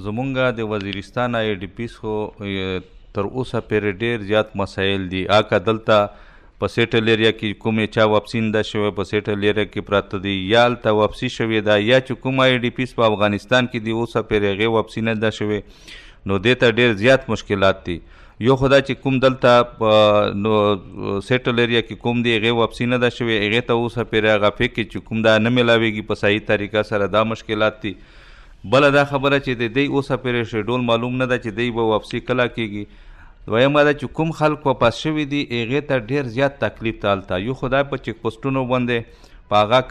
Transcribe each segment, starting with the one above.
زمونږ د وزیرستان آی ډي پیس خو تر اوسه پورې ډېر زیات مسایل دي. که دلته په سیټل ایریا کې کومې چا واپسي نه ده شوی، په سیټل ایریا کې پراته دي، یا هلته واپسي شوې ده، یا چې کوم آی ډي پیس په افغانستان کې دي اوسه پورې هغې واپسي نه ده شوې، نو دې ته ډېر زیات مشکلات دي. یو خو دا چې کوم دلته په نو سیټل ایریا کې کوم دی هغې واپسي نه ده شوې، هغې ته اوسه پورې هغه فکر چې کوم دا نه میلاویږي په صحیح طریقه سره، دا مشکلات دي. بله دا خبره چې د دی اوسه پورې شیډول معلوم نه ده چې دی به واپسي کله کېږي. دویمه ده چې کوم خلک واپس شوي دي هغې ته ډېر زیات تکلیف ته هلته، یو خو دا په چیک پوسټونو باندې په هغه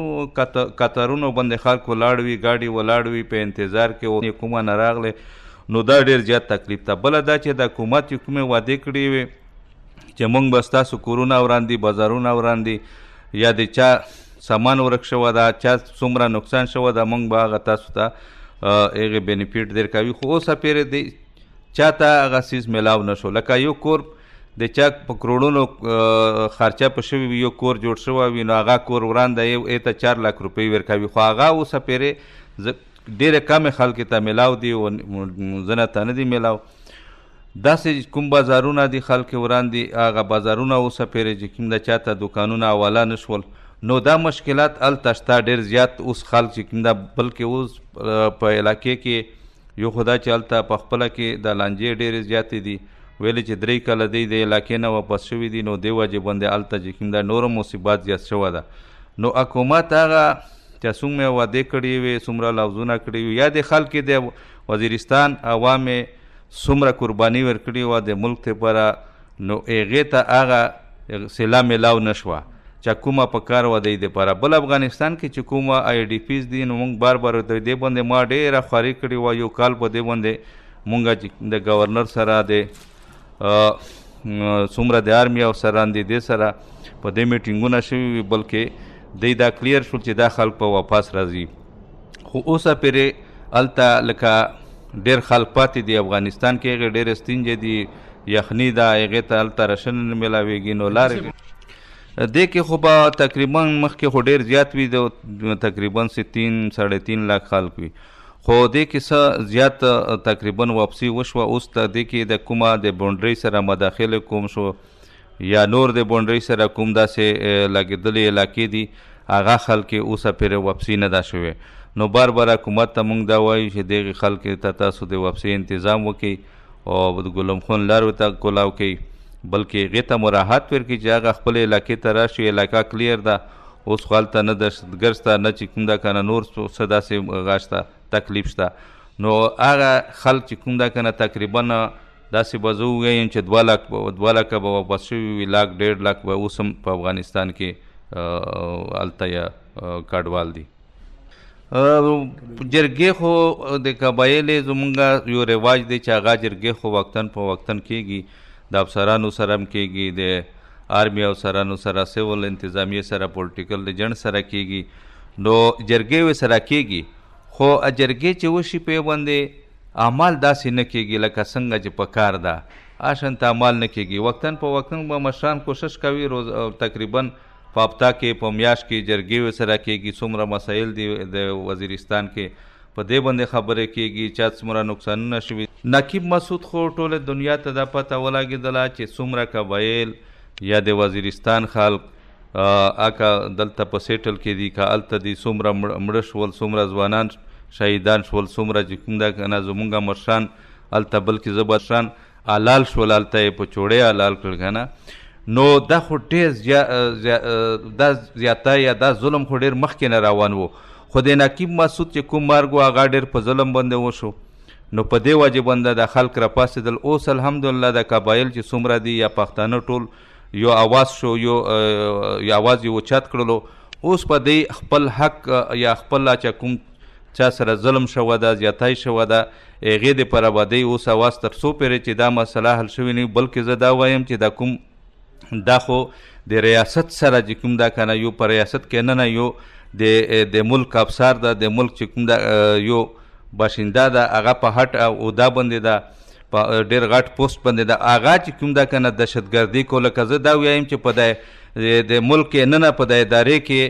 قطارونو باندې خلک ولاړ وي، ګاډي ولاړ وي په انتظار کې کومه نه راغلی، نو دا ډېر زیات تکلیف ته. بله دا چې د حکومت چې کومې وعدې کړې وي چې موږ به ستاسو کورونه وراندي، بازارونه وراندي، یا د چا سامان ورک شوی ده، چا څومره نقصان شوی ده، موږ به هغه تاسو ته هغې بینیفیټ درکوي. خو اوسه پورې د چا ته هغه څیز میلاو نه شو. لکه یو کور د چا په کروڑونو خرچه په شوي وي، یو کور جوړ شوی وي، نو هغه کور وران دی، ته 4 لک روپۍ ورکوي، خو هغه اوسه پورې ډېرې کمې خلکو ته میلاو دي، ځنه ته نه دي میلاو. داسې کوم بازارونه دي خلک وران دي، هغه بازارونه اوسه پورې چې کوم د چا ته دوکانونه حواله نه شول، نو دا مشکلات هلته شته ډېر زیات. اوس خلک چې کوم ده، بلکې اوس په علاقې کې یو خو دا چې هلته په خپله کې د لانجې ډېرې زیاتې دي، ویلې چې 3 کاله دی د علاقې نه واپس شوي دي، نو دې وجې باندې هلته چې کوم ده نور مصیبات زیات شوی ده. نو حکومت هغه چې څومره وعدې کړې وي، څومره لفظونه کړي وي، یا د خلکو د وزیرستان عوام څومره قرباني ورکړې وه د ملک دپاره، نو هغې ته هغه صله میلاو نه شوه چې کومه په کار وه دی دپاره. بل افغانستان کې چې کومه آی ډي پیس دي، نو موږ بار بار د دې باندې ما ډېره خواري کړې وه. یو کال په دې باندې موږ چې د ګورنر سره د څومره د آرمي افسران دي دې سره په دې میټینګونه شوي وي، بلکې دی دا کلیر شول چې دا خلک په واپس راځي. خو اوسه پورې هلته لکه ډېر خلک پاتې دي افغانستان کې، هغې ډېرې ستونزې دي، یخني ده، هغې ته هلته راشنه نه میلاویږي، نو لارې دې کې خو به تقریبا مخکې خو ډېر زیات وي، د تقریبا 3.5 لاک خلک وي، خو دې کې څه زیات تقریبا واپسي وشوه. اوس ته دې کې د کومه د بونډرۍ سره مداخله کوم شو، یا نور د بونډرۍ سره کوم داسې لګېدلې علاقې دي، هغه خلک اوسه پورې واپسي نه ده شوې. نو بار بار حکومت ته موږ دا وایو چې دغې خلکو ته تاسو د واپسۍ تنظیم وکړئ او د ګلم خون لارو ته کولاو کوئ، بلکې هغې ته مراحت ورکړي چې هغه خپلې علاقې ته راشي، علاقه کلیر ده. اوس خو هلته نه دهشتګرد شته، نه چې کوم ده که نه نور څه داسې هغه شته تکلیف شته. نو هغه خلک چې کوم ده که نه تقریبا داسې به زه ووایم چې 2 لکه به واپس شوي وي، 1.5 لاک به اوس هم په افغانستان کې هلته یا کډوال دي. جرګې خو د قبایلې زمونږ یو رواج دی چې هغه جرګې خو وقتاً په وقتاً کېږي، د افسرانو سره هم کېږي، د آرمي افسرانو سره، سیول انتظامیې سره، پولیټیکل ایجنټ سره کېږي، نو جرګې سره کېږي. خو جرګې چې وشي په باندې اعمال داسې نه کېږي لکه څنګه چې په کار ده، اشنته اعمال نه کېږي. وقتاً په وقتاً به مشران کوشش کوي تقریبا په هفته کې په میاشت کې جرګې سره کېږي، څومره مسایل دي د وزیرستان کې په دې باندې خبرې کېږي، چا څومره نقصانونه شوي. نقیب مسعود خو ټوله دنیا ته دا پته ولګېدله چې څومره قبایل یا د وزیرستان خلک که دلته په سیټل کې دي، که هلته دي، څومره مړه شول، څومره ځوانان شهیدان شول، څومره چې کوم ده که نه زمونږ مشران هلته، بلکې زبرشان حلال شول، هلته یې په چوړې حلال کړ که نه. نو دا خو ډېر دا زیاتی یا دا ظلم خو ډېر مخکې نه روان و. خو د نقیب مسعود چې کوم مرګ و هغه ډېر په ظلم باندې وشو، نو په دې وجې باندې د خلک راپاڅېدل. اوس الحمدلله د قبایل چې څومره دي یا پښتانه ټول یو اواز شو، یو اواز یې اوچت کړلو. اوس په دې خپل حق یا خپل چې کوم چا سره ظلم شوی ده، زیاتی شوی ده، هغې دپاره به دی اوس اواز تر څو پورې چې دا مسله حل شوې نه وي. بلکې زه دا وایم چې دا کوم دا خو د ریاست سره چې کوم دا که نه یو په ریاست کې نه یو د ملک افسر ده، د ملک چې کوم ده یو باشنده ده، هغه په هټ عهده باندې ده، په ډېر غټ پوسټ باندې ده، هغه چې کوم ده که نه دهشتګردي کوله. که زه دا ووایم چې په د ملک کې نه په د ادارې کې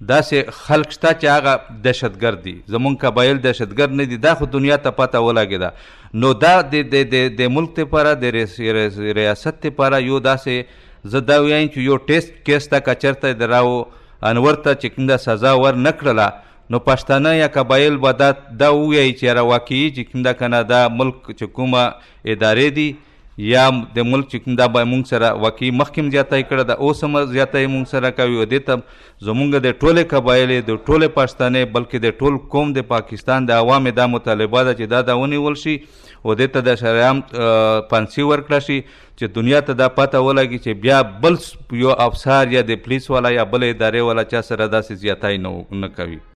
داسې خلک شته چې هغه دهشتګرد دي. زمونږ قبایل دهشتګرد نه دي. دا خو دنیا ته پته ولګېده. نو دا د ملک دپاره د ریاست دپاره یو داسې زه دا ووایم چې یو ټیسټ کیس ته که چېرته د راو انور ته چې کوم ده سزا ور نه کړله نو پښتانه یا قبایل به دا ووایي چې یاره واقعي چې کوم ده که نه دا ملک چې کومه ادارې دي یا د ملک چې کوم دا به مونږ سره واقعي مخکې هم زیاتی کړې ده، اوس هم زیاتی مونږ سره کوي. او دې ته زمونږ د ټولې قبایلې د ټولې پښتنې بلکې د ټول قوم د پاکستان د عوامې دا مطالبه ده چې دا ونیول شي او دې ته د شریعت پانسي ورکړه شي چې دنیا ته دا پته ولګي چې بیا بل یو افسر یا د پولیس والا یا بل ادارې والا چا سره داسې زیاتی نه کوي.